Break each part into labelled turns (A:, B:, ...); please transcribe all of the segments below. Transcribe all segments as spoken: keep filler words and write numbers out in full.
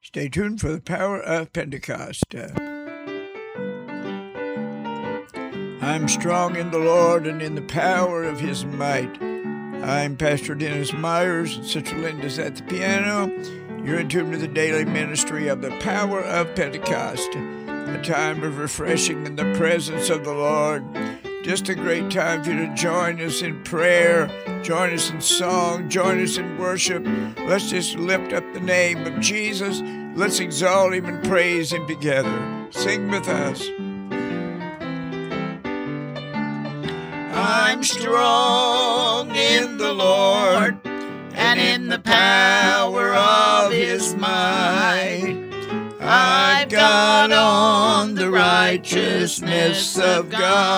A: Stay tuned for the power of Pentecost. Uh, I'm strong in the Lord and in the power of his might. I'm Pastor Dennis Myers, and Sister Linda's at the piano. You're in tune to the daily ministry of the power of Pentecost, a time of refreshing in the presence of the Lord. Just a great time for you to join us in prayer, join us in song, join us in worship. Let's just lift up the name of Jesus. Let's exalt him and praise him together. Sing with us.
B: I'm strong in the Lord and in the power of his might. I've got on the righteousness of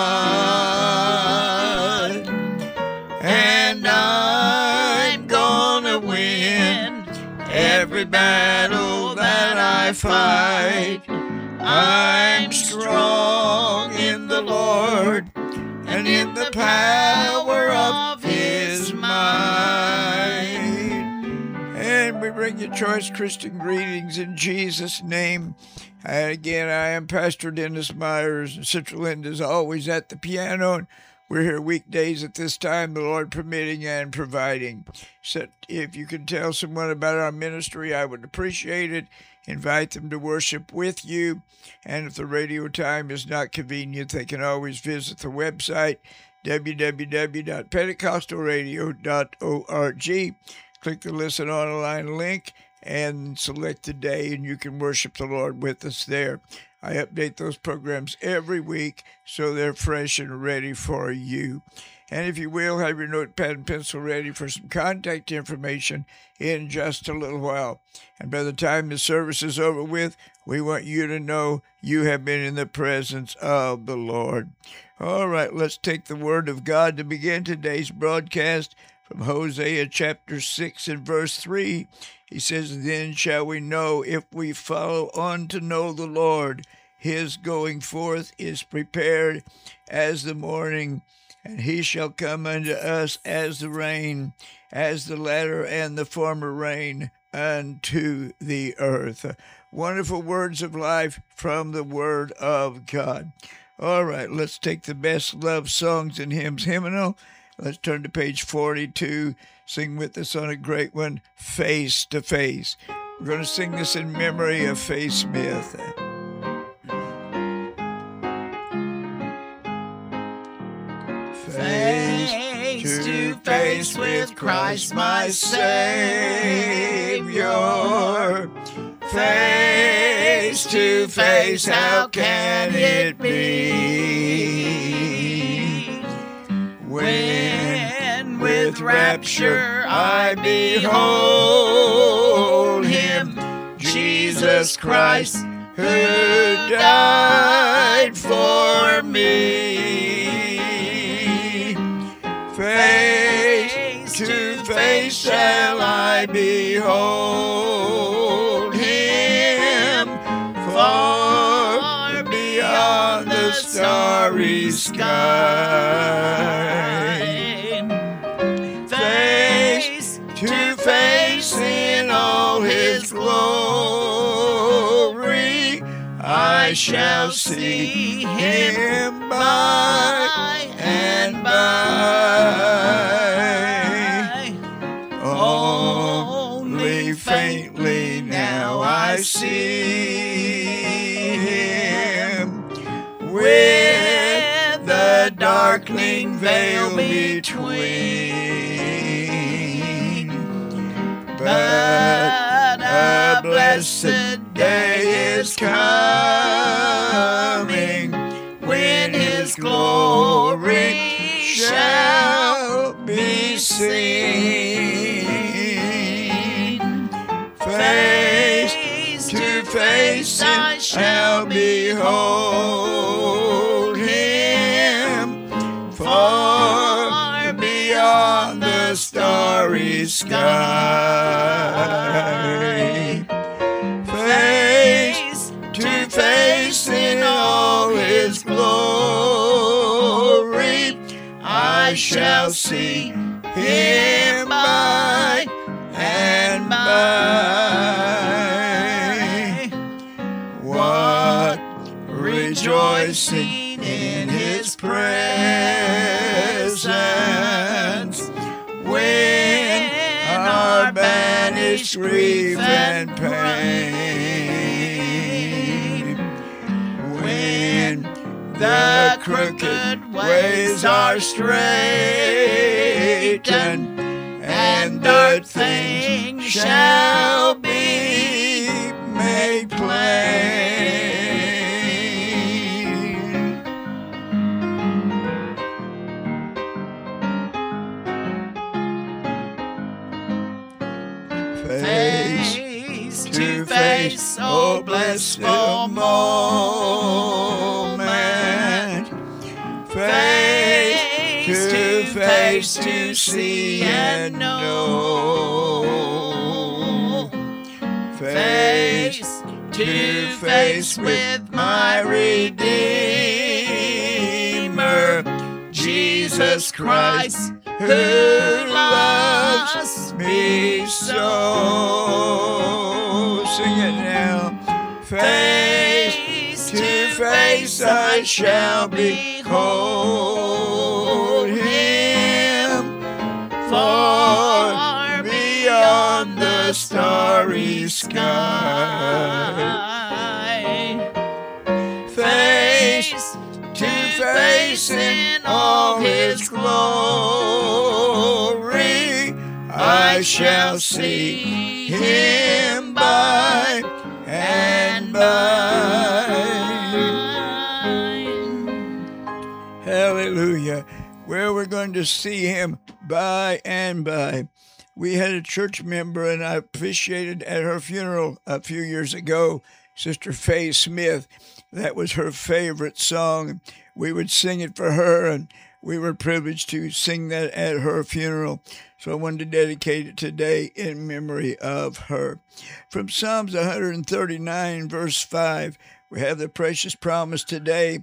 B: God, and I'm gonna win every battle that I fight. I'm strong in the Lord and in the power of his might.
A: And we bring you choice Christian greetings in Jesus' name. And again, I am Pastor Dennis Myers, and Sister Linda is always at the piano. And we're here weekdays at this time, the Lord permitting and providing. So if you can tell someone about our ministry, I would appreciate it. Invite them to worship with you. And if the radio time is not convenient, they can always visit the website, w w w dot pentecostal radio dot org. Click the Listen Online link and select the day, and you can worship the Lord with us there. I update those programs every week so they're fresh and ready for you. And if you will, have your notepad and pencil ready for some contact information in just a little while. And by the time the service is over with, we want you to know you have been in the presence of the Lord. All right, let's take the word of God to begin today's broadcast from Hosea chapter six and verse three. He says, "Then shall we know if we follow on to know the Lord. His going forth is prepared as the morning, and he shall come unto us as the rain, as the latter and the former rain unto the earth." Wonderful words of life from the Word of God. All right, let's take the best love songs and hymns hymnal. Let's turn to page forty-two. Sing with us on a great one, Face to Face. We're going to sing this in memory of Faye Smith.
B: Face to face with Christ my Savior. Face to face, how can it be? When with rapture I behold him, Jesus Christ, who died for me. Face to face shall I behold him, far beyond the starry sky. Face to face in all his glory, I shall see him by and by. Only faintly now I see him, with the darkening veil between. But a blessed day is coming when his glory shall be seen. Face to face I shall behold him, far beyond the starry sky. Face to face in all his glory, I shall see him by and by.
A: rejoicing in his presence. When our banished grief and pain, when the crooked ways are straightened, and the things shall be made plain. Face to face, oh blissful moment. Face to face to see and know. Face to face with my Redeemer, Jesus Christ, who loves me so. Sing it now. Face to face I shall behold him, far beyond the starry sky. Face to face in all his glory, I shall see him by and by. Hallelujah. Well, we're going to see him by and by. We had a church member, and I appreciated at her funeral a few years ago, Sister Faye Smith. That was her favorite song. We would sing it for her, and we were privileged to sing that at her funeral. So I wanted to dedicate it today in memory of her. From Psalms one thirty-nine, verse five, we have the precious promise today.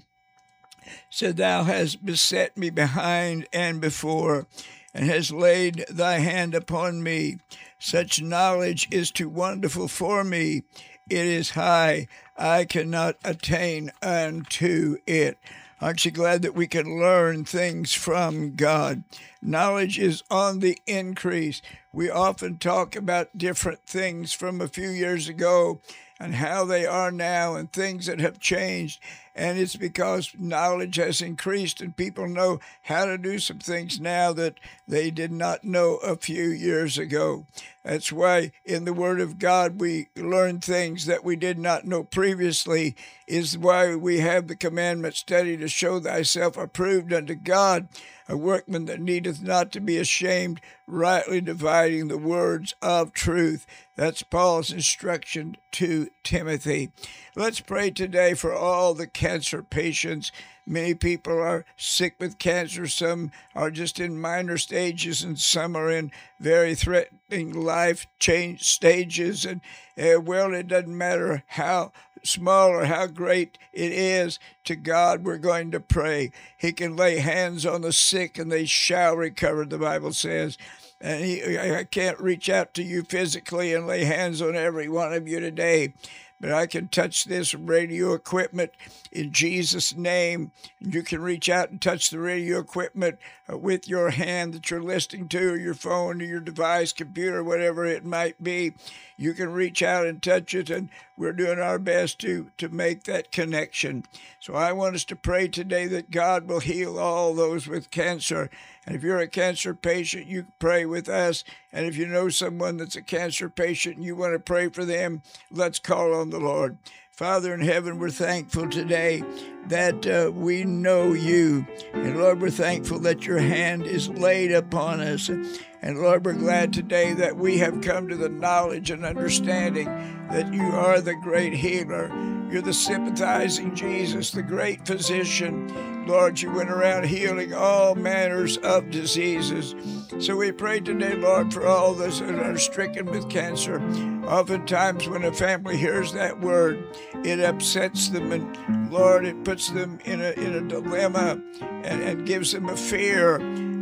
A: Said, Thou hast beset me behind and before, and hast laid thy hand upon me. Such knowledge is too wonderful for me. It is high, I cannot attain unto it. Aren't you glad that we can learn things from God? Knowledge is on the increase. We often talk about different things from a few years ago and how they are now and things that have changed. And it's because knowledge has increased and people know how to do some things now that they did not know a few years ago. That's why in the Word of God we learn things that we did not know previously, is why we have the commandment study to show thyself approved unto God, a workman that needeth not to be ashamed, rightly dividing the words of truth. That's Paul's instruction to Timothy. Let's pray today for all the cancer patients. Many people are sick with cancer. Some are just in minor stages, and some are in very threatening life change stages. And, uh, well, it doesn't matter how small or how great it is, to God we're going to pray. He can lay hands on the sick and they shall recover, the Bible says. And he, I can't reach out to you physically and lay hands on every one of you today, but I can touch this radio equipment in Jesus' name. You can reach out and touch the radio equipment uh, with your hand that you're listening to, or your phone, or your device, computer, whatever it might be. You can reach out and touch it, and we're doing our best to, to make that connection. So I want us to pray today that God will heal all those with cancer. And if you're a cancer patient, you can pray with us. And if you know someone that's a cancer patient and you want to pray for them, let's call on the Lord. Father in heaven, we're thankful today that uh, we know you. And Lord, we're thankful that your hand is laid upon us. And Lord, we're glad today that we have come to the knowledge and understanding that you are the great healer. You're the sympathizing Jesus, the great physician. Lord, you went around healing all manners of diseases. So we pray today, Lord, for all those that are stricken with cancer. Oftentimes when a family hears that word, it upsets them, and Lord, it puts them in a in a dilemma and, and gives them a fear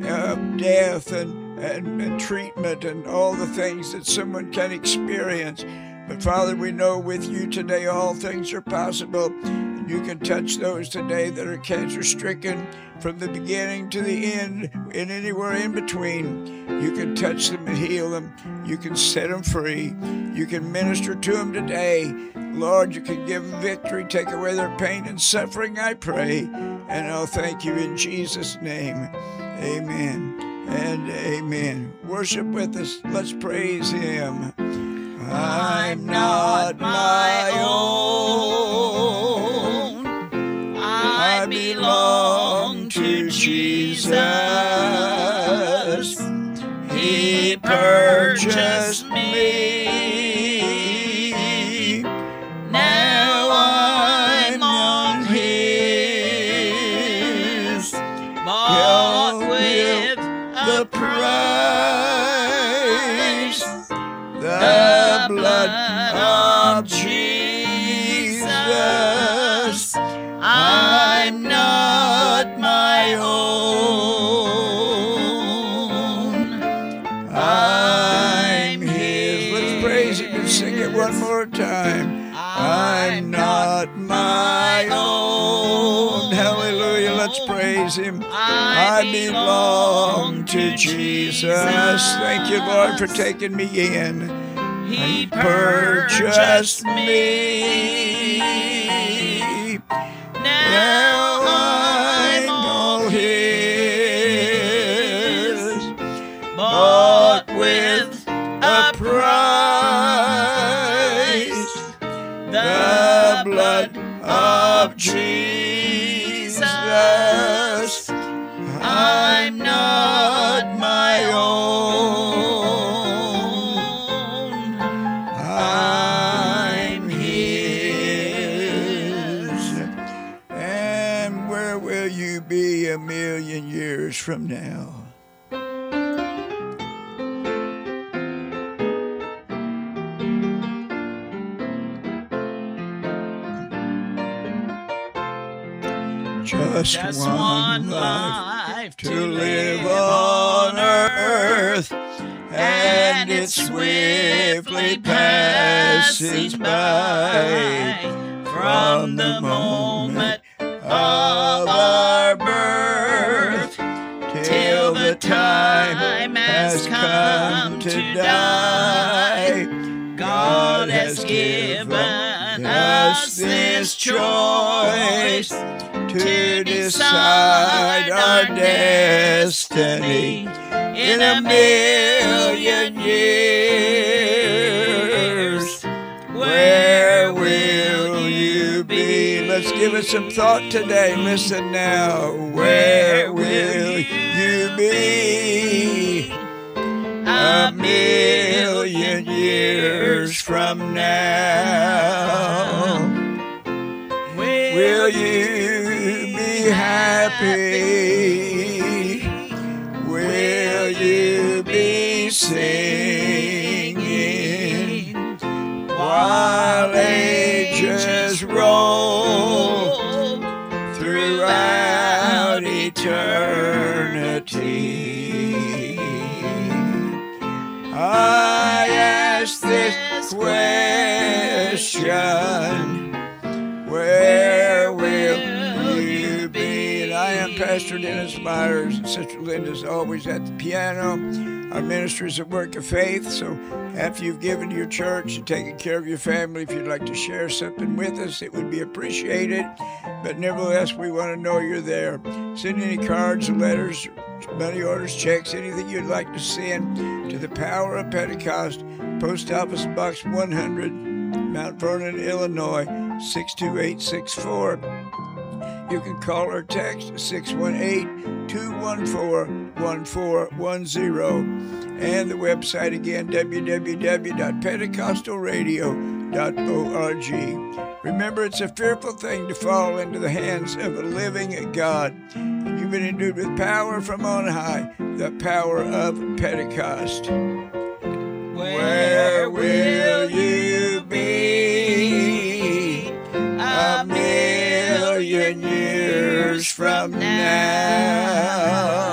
A: of death and, and, and treatment and all the things that someone can experience. But Father, we know with you today all things are possible. You can touch those today that are cancer-stricken from the beginning to the end and anywhere in between. You can touch them and heal them. You can set them free. You can minister to them today. Lord, you can give them victory, take away their pain and suffering, I pray. And I'll thank you in Jesus' name. Amen and amen. Worship with us. Let's praise him. I'm not my own. I belong to Jesus. He purchased me. Now I'm on his, bought with the price, the blood of Jesus. I'm not my own. I'm his. Let's praise him and sing it one more time. I'm not my own. Hallelujah. Let's praise him. I belong to Jesus. Thank you, Lord, for taking me in. He purchased me. Now I'm all his, bought with a price, the blood of Jesus. I'm not my own. I'm his. And where will you be a million years from now? Just,
B: Just
A: one,
B: one
A: life,
B: life
A: to live on earth, and it swiftly passes by. From the moment of our birth till the time has come to die, God has given us this choice to decide our destiny in a million years. Where will you be? Let's give it some thought today. Listen now. Where will you be a million years from now? Will you be happy? Will you be singing while ages roll throughout eternity? I ask this question. Where will you be? And I am Pastor Dennis Myers, and Sister Linda's always at the piano. Our ministry is a work of faith, so after you've given to your church and taken care of your family, if you'd like to share something with us, it would be appreciated. But nevertheless, we want to know you're there. Send any cards, letters, money orders, checks, anything you'd like to send to the Power of Pentecost, Post Office Box one hundred, Mount Vernon, Illinois, six two eight six four. You can call or text six one eight, two one four, one four one zero. And the website again, w w w dot pentecostal radio dot org. Remember, it's a fearful thing to fall into the hands of a living God. You've been endued with power from on high, the power of Pentecost. Where will you be a million years from now?